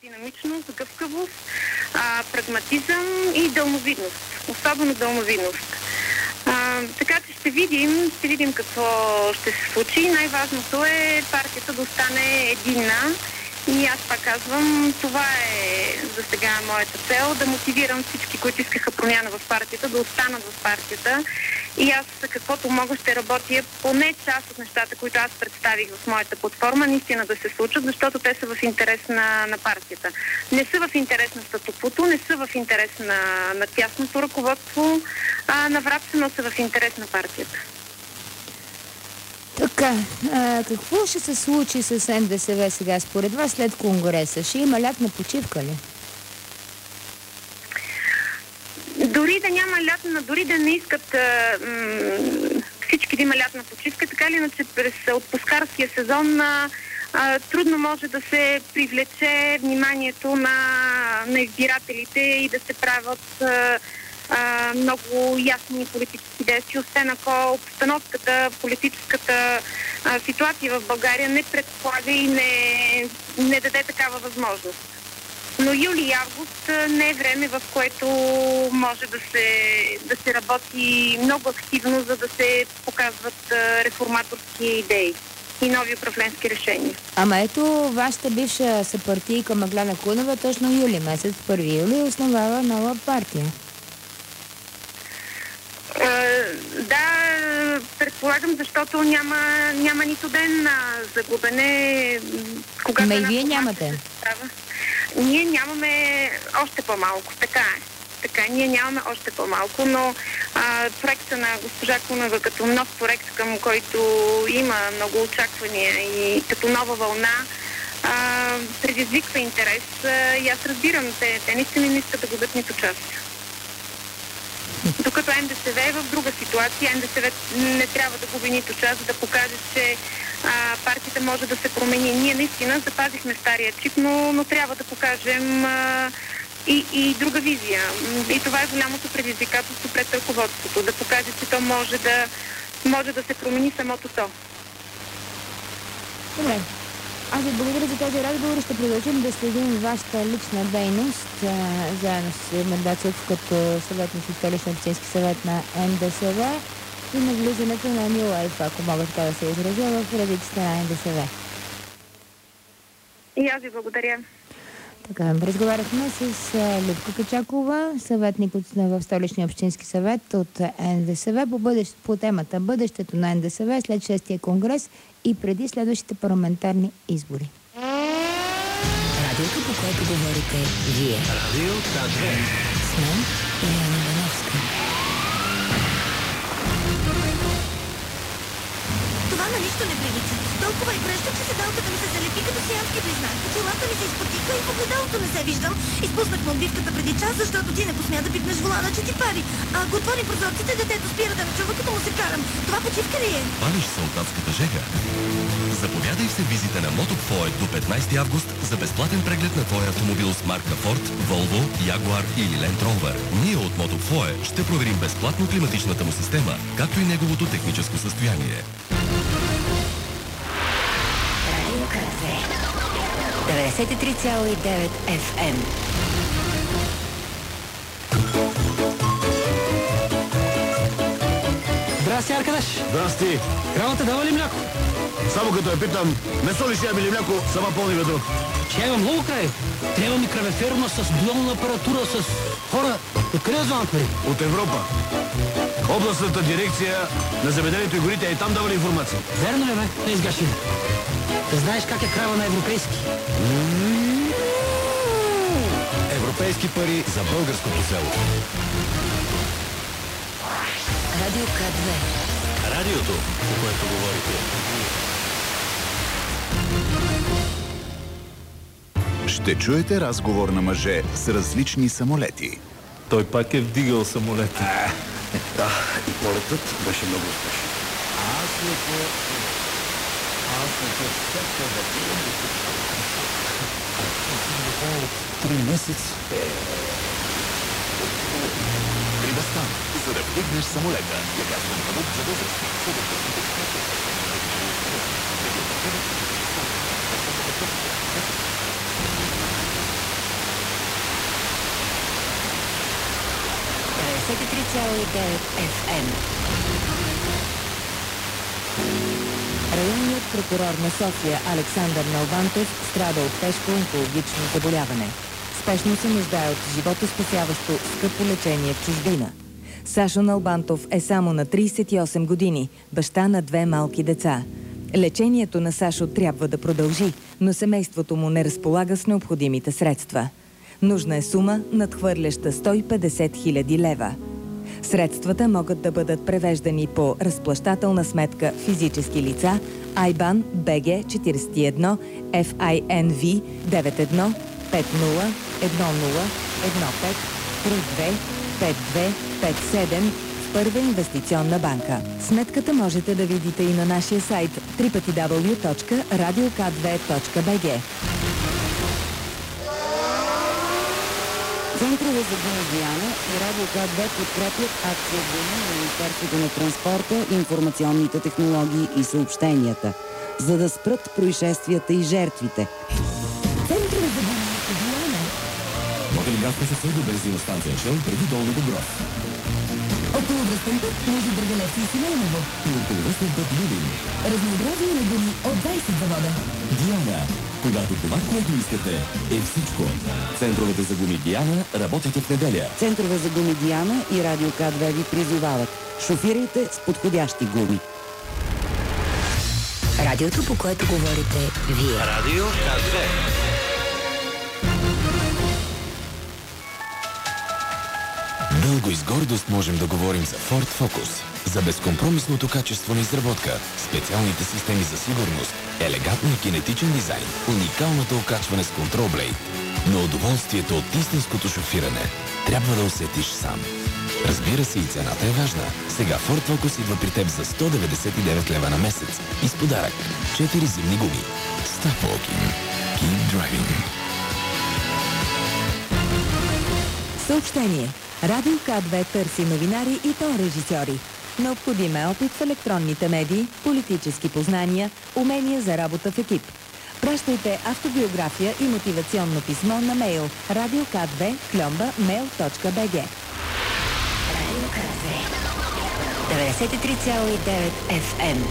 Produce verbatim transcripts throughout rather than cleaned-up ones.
динамичност, гъвкавост, а, прагматизъм и дълновидност. Особено дълновидност. А, така че ще видим, ще видим какво ще се случи. Най-важното е партията да остане единна. И аз пак казвам, това е за сега моята цел, да мотивирам всички, които искаха промяна в партията, да останат в партията. И аз каквото мога ще работя поне част от нещата, които аз представих в моята платформа, наистина да се случат, защото те са в интерес на, на партията. Не са в интерес на статуквото, не са в интерес на, на тясното ръководство а, на Врабча, но са в интерес на партията. Така, а, какво ще се случи с НДСВ сега според вас след Конгреса? Ще има лятна почивка ли? Дори да няма лятна, дори да не искат а, м- всички да има лятна почивка, така или иначе през отпускарския сезон а, а, трудно може да се привлече вниманието на, на избирателите и да се правят а, а, много ясни политически действия, освен ако обстановката, политическата а, ситуация в България не предполага и не, не даде такава възможност. Но юли и август не е време, в което може да се, да се работи много активно, за да се показват реформаторски идеи и нови управленски решения. Ама ето, вашата бивша съпартийка Меглена Кунева точно юли месец, първи юли, основава нова партия. Uh, да, предполагам, защото няма, няма нито ден на загубене. Когато Ма и вие нямате. Ние нямаме още по-малко, така е. Така, ние нямаме още по-малко, но а, проекта на госпожа Кунева като нов проект, към който има много очаквания и като нова вълна, а, предизвиква интерес. А, и аз разбирам, те, те наистина не искат да губят нито част. Докато НДСВ е в друга ситуация, НДСВ не трябва да губи нито час, за да покаже, че а, партията може да се промени. Ние наистина запазихме стария чип, но, но трябва да покажем а, и, и друга визия. И това е голямото предизвикателство пред ръководството, да покаже, че то може да, може да се промени самото то. Добре. Аз ви благодаря за този разговор. Ще продължим да следим вашата лична дейност а, заедно с Мандацов като съветник в Столичния общински съвет на НДСВ и на влизането на New Life, ако мога така да се изразя, в редиците на НДСВ. И аз ви благодаря. Така, разговаряхме с Любка Качакова, съветник от, в Столичния общински съвет от НДСВ по, бъдещ, по темата бъдещето на НДСВ след шестия конгрес и преди следващите парламентарни избори. Радиото, по което говорите вие. Радио К-две. С мен Илияна Ивановска. Това на нищо не прилича. Толкова и гръща, че седалката ми се залепи като сиамски близнак. Очилата ми се изпотиха и в огледалото не се виждам. Изпуснах му отбивката преди час, защото ти не посмя да пипнеш волана, че ти пари. А ако отворим прозорците, детето спира да ме чува, като му се карам. Това почивка ли е? Палиш се от адската жега. Заповядай в сервизите на Мотокфое до петнайсети август за безплатен преглед на твоя автомобил с марка Ford, Volvo, Jaguar или Land Rover. Ние от Мотокфое ще проверим безплатно климатичната му система, както и неговото техническо състояние. Радио К-две. деветдесет и три цяло и девет Еф Ем. Здрасти, Аркадаш. Здрасти. Кравата дава ли мляко? Само като я питам, месо ли ще ям или мляко, сама пълни ведро. Ще имам много край. Трябва ми кравеферма с дуална апаратура, с хора. Откъде да звънат пари? От Европа. Областната дирекция на земеделието и горите е там давали информация. Верно ли, бе? Не изгаши. Да знаеш как е крава на европейски. Европейски пари за българското село. Радио К-две. Радиото, по което говорите. Ще чуете разговор на мъже с различни самолети. Той пак е вдигал самолети. Да, и полетът беше много успешен. Аз не по... Аз не по... Всяка да бъде... Три месеца. Прибастан, за да вдигнеш самолета. Лекарствен продукт за възрастни. деветдесет и три цяло и девет еф ем. Районният прокурор на София Александър Налбантов страда от тежко онкологично заболяване. Спешно се нуждае от животоспасяващо скъпо лечение в чужбина. Сашо Налбантов е само на трийсет и осем години, баща на две малки деца. Лечението на Сашо трябва да продължи, но семейството му не разполага с необходимите средства. Нужна е сума, надхвърляща сто и петдесет хиляди лева. Средствата могат да бъдат превеждани по разплащателна сметка физически лица Айбан Б Г четирийсет и едно Ф I N V девет едно пет нула едно нула едно пет три две пет две пет седем в Първа инвестиционна банка. Сметката можете да видите и на нашия сайт дабъл ю дабъл ю дабъл ю точка радио к две точка б г. Центрове за Гуми Диана и Радио К две подкрепят акция Гуми на Министерството на транспорта, информационните технологии и съобщенията, за да спрат происшествията и жертвите. Центрове за Гуми Диана. Модели газ се до бензиностанция Шел преди Долно Добров. Около връстен път между Драгалевци и Симеоново. И около връстен път Люлин. Разнообразие на гуми от двайсет завода. Диана. Когато това, което искате, е всичко. Центровете за гуми Диана работят в неделя. Центрове за Гуми Диана и Радио К две ви призовават. Шофирайте с подходящи гуми. Радиото, по което говорите вие. Радио К две. Дълго и с гордост можем да говорим за Ford Focus, за безкомпромисното качество на изработка, специалните системи за сигурност, елегантния кинетичен дизайн, уникалното окачване с Control Blade. Но удоволствието от истинското шофиране трябва да усетиш сам. Разбира се, и цената е важна. Сега Ford Focus идва при теб за сто деветдесет и девет лева на месец и с подарък четири зимни гуми. Stop walking. Keep driving. Съобщение. Радио К две търси новинари и то режисьори. Необходим е опит в електронните медии, политически познания, умения за работа в екип. Пращайте автобиография и мотивационно писмо на мейл радио к две кльомба мейл точка б г. Радио К две. деветдесет и три цяло и девет еф ем.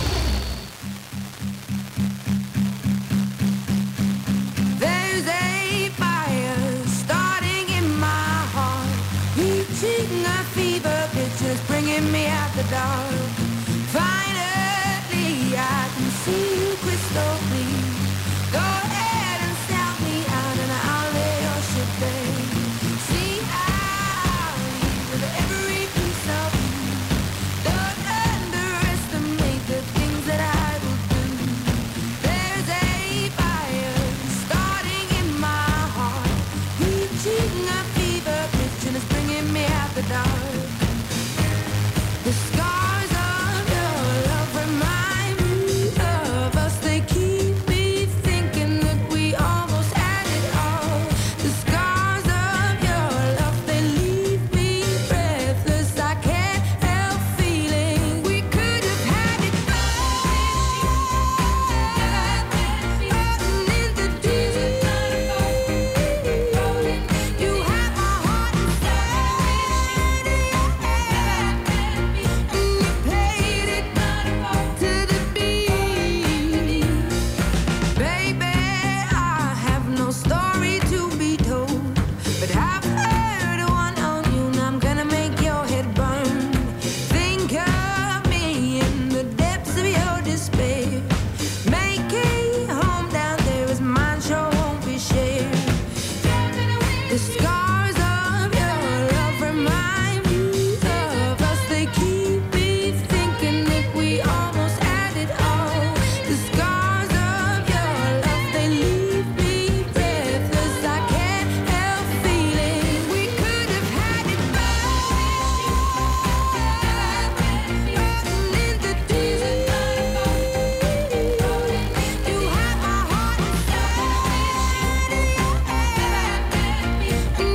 Bringing me out the dark. Finally, I can see you crystal clear. Go ahead and sell me out, and I'll lay your ship bare. See, I'll leave with every piece of you. Don't underestimate the things that I will do. There's a fire starting in my heart, reaching a fever pitch, and it's bringing me out the dark. The scars of your love remind me of us. They keep me thinking that we almost had it all. The scars of your love, they leave me breathless. I can't help feeling we could have had it all. In the deep, you have my heart inside. Played it to the beat. Baby, I have no story to be told, but I've heard one on you, and I'm gonna make your head burn. Think of me in the depths of your despair. Make a home down there as mine sure won't be shared. The scars of your love remind me of us. They keep me thinking that we almost had it all. The scars of your love, they leave me breathless. I can't help feeling we could have had it all. In the deep, you have my heart inside.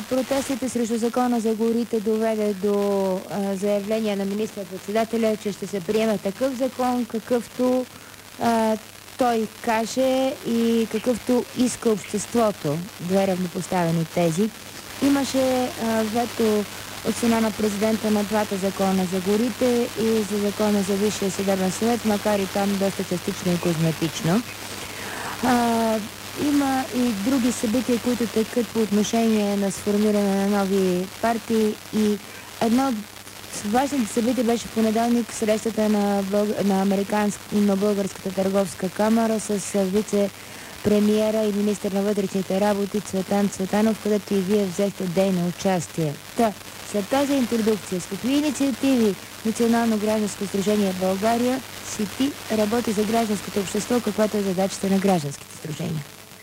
протестите срещу закона за горите доведе до а, заявление на министър-председателя, че ще се приеме такъв закон, какъвто а, той каже и какъвто иска обществото. Две равнопоставени тези. Имаше а, вето от страна на президента на двата закона за горите и за закона за Висшия съдебен съвет, макар и там доста частично и козметично. А, има и други събития, които текат по отношение на сформиране на нови партии, и едно от важните събития беше в понеделник срещата на, Бълг... на, американск... на Българската търговска камара с вице-премиера и министър на вътрешните работи Цветан Цветанов, където и вие взехте дейно участие. Та, след тази интродукция, с какви инициативи Национално гражданско сдружение в България си ти работи за гражданското общество, каквато е задачата на гражданските сдружения?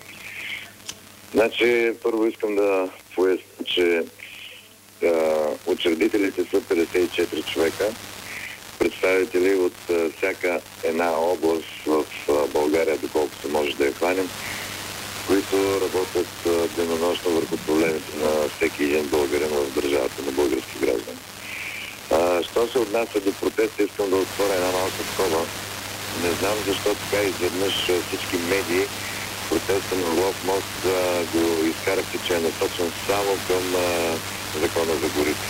Значи, първо искам да поясня, че а, учредителите са петдесет и четири човека, представители от а, всяка една област в а, България, доколкото може да я хванем, които работят а, денонощно върху проблемите на всеки един българин в държавата, на български граждани. А, що се отнася до протеста, искам да отворя една малка скоба. Не знам защо така изведнъж всички медии протеста на Орлов мост а, го изкарахте, че е насочен само към а, закона за горите.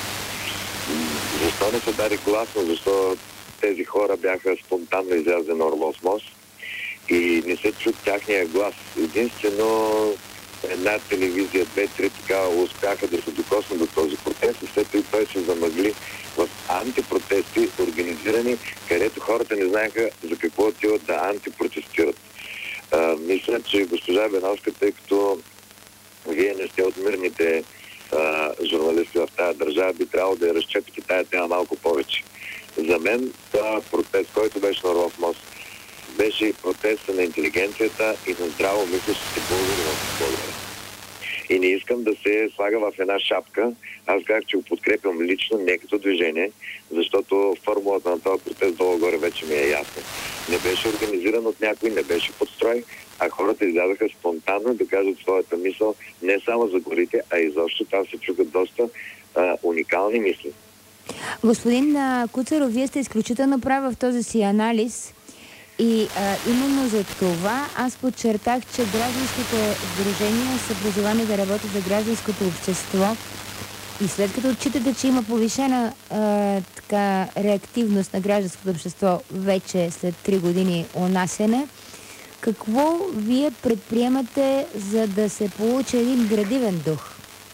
Защо не се даде гласно? Защо тези хора бяха спонтанно излязли на Орлов мост и не се чу тяхния глас? Единствено една телевизия, две-три така успяха да се докоснат до този протест и след това той се замъгли в антипротести, организирани, където хората не знаеха за какво отиват да антипротестират. А, мисля, че госпожа Беновска, тъй като вие не сте от мирните а, журналисти в тази държава, би трябвало да я разчепите тая тема малко повече. За мен това протест, който беше на Орлов мост, беше протеста на интелигенцията и на здраво мислещите българи в България. И не искам да се слага в една шапка. Аз казах, че го подкрепям лично, не като движение, защото формулата на този протест долу-горе вече ми е ясна. Не беше организиран от някой, не беше подстрой, а хората излязаха спонтанно да кажат своята мисъл не само за горите, а изобщо там се чукат доста а, уникални мисли. Господин Куцаров, вие сте изключително прав в този си анализ. И а, именно за това аз подчертах, че гражданските сдружения са призвани да работят за гражданското общество. И след като отчитате, че има повишена а, така, реактивност на гражданското общество вече след три години унасяне, какво вие предприемате, за да се получи един градивен дух?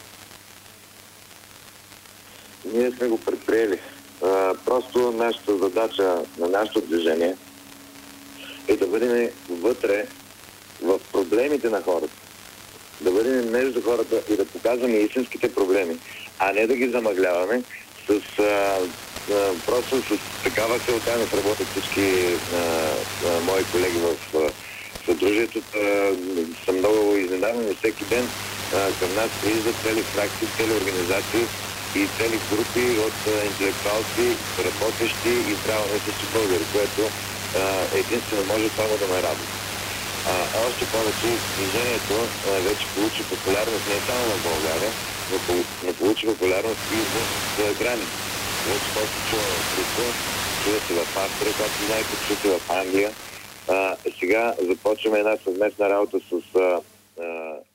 Ние сме го предприели. А, просто нашата задача на нашето движение е да бъдем вътре в проблемите на хората. Да бъдем между хората и да показваме истинските проблеми, а не да ги замъгляваме с а, а, просто с такава целта да работят всички а, а, мои колеги в а, съдружието. Съм много изненаден. Всеки ден а, към нас прииждат цели фракции, цели организации и цели групи от а, интелектуалци, работещи и здраво мислещи българи, което единствено може само да ме радва. А, още повече движението а, вече получи популярност не само в България, но, но получи популярност и в граница. Вече после чува в Брюксел, чува се в Австрия, както знаете, чува се в Англия. А, сега започваме една съвместна работа с а, а,